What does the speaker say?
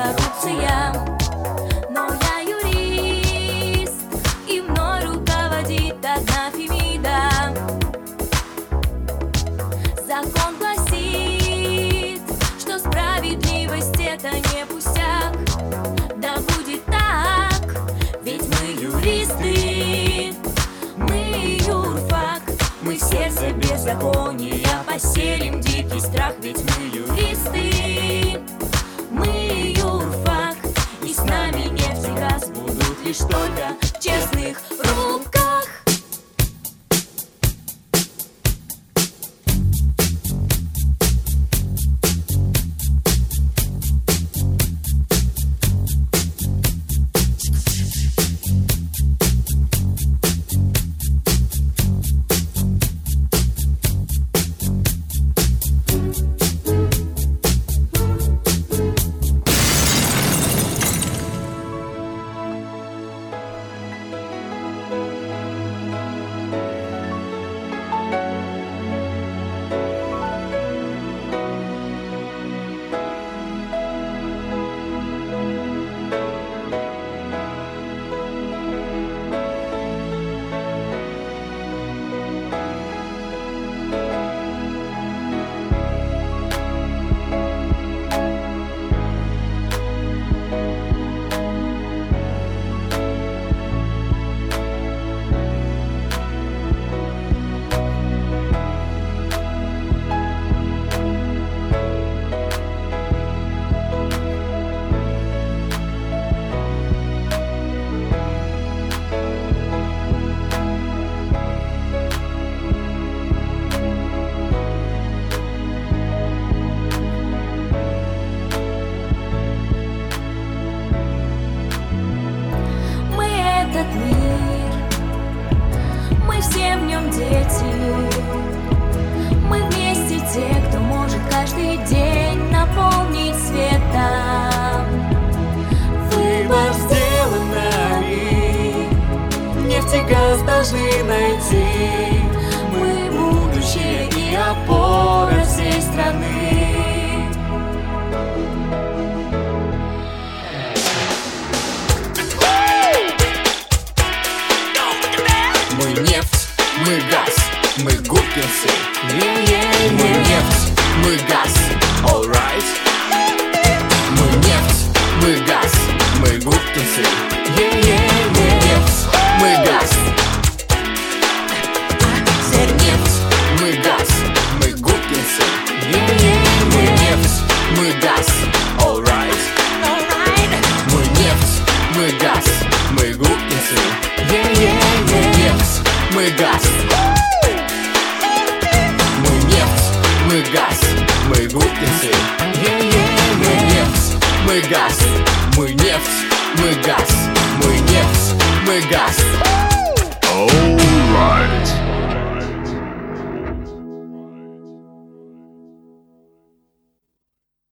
коррупция. Но я юрист, и мной руководит одна Фемида. Закон гласит, что справедливость — это не пустяк. Да будет так, ведь мы юристы, мы юрфак. Мы в сердце беззакония поселим дикий страх. Ведь мы юристы, мы юрфак. И с нами нефть и газ будут лишь только в честных руках. Мы все в нем дети. Мы вместе те, кто может каждый день наполнить светом. Выбор сделан нами, нефть и газ должны найти. Мы будущее и опора всей страны. Мы нефть, мы газ, мы губкинсы. Мы нефть, мы газ, alright. Мы нефть, мы газ, мы губкинсы. Мы нефть, мы газ. Нефть, мы газ, мы губкинсы. Мы нефть, мы газ, alright. Мы нефть, мы газ, мы губкинсы. Мы нефть, мы газ. Мы нефть, мы газ, мы губкинсы. Мы нефть, мы газ. Мы нефть, мы газ. Мы нефть, мы газ. Alright.